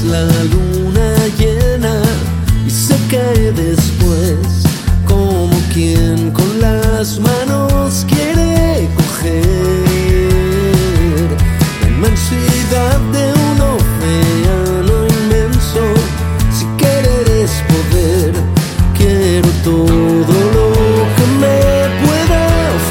la luna llena y se cae después, como quien con las manos quiere coger la inmensidad de un océano inmenso. Si querer es poder, quiero todo lo que me pueda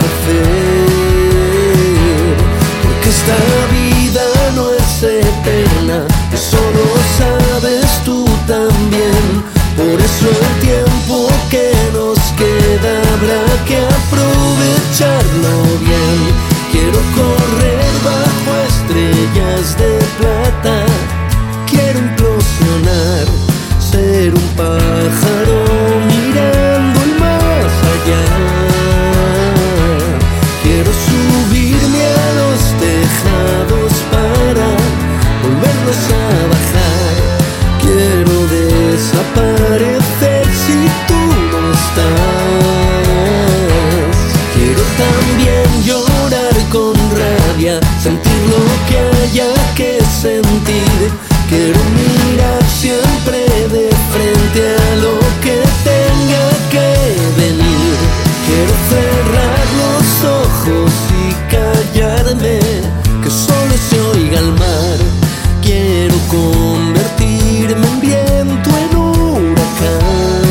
ofrecer, porque esta vida no es eterna, eso lo sabes tú también. Por eso el tiempo que nos queda habrá que aprovecharlo bien. Quiero correr bajo estrellas de plata, quiero implosionar, ser un pájaro mirando el más allá. Quiero subirme a los tejados para volverlos a bajar. Quiero desaparecer si tú no estás. Quiero también llorar con rabia, sentir lo que haya que sentir. Quiero mirar siempre de frente a lo que tenga que venir. Quiero cerrar los ojos y callarme, que solo se oiga el mar. Quiero convertirme en viento, en huracán.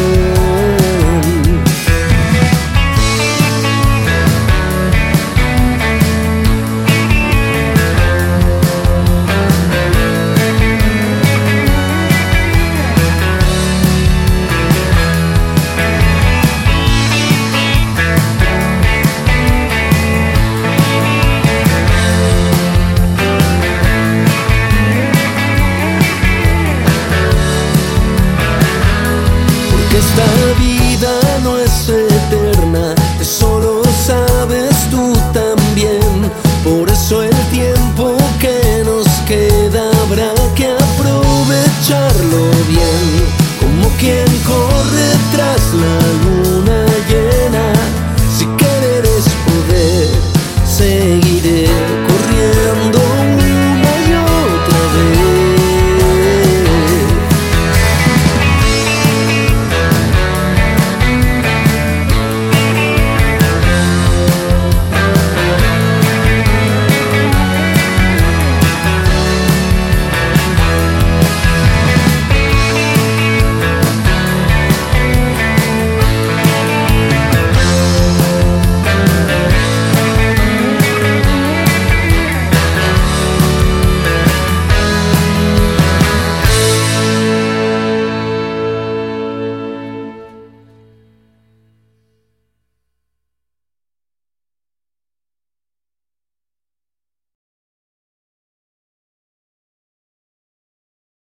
Esta vida no es eterna, eso lo sabes tú también. Por eso el tiempo que nos queda habrá que aprovecharlo bien, como quien corre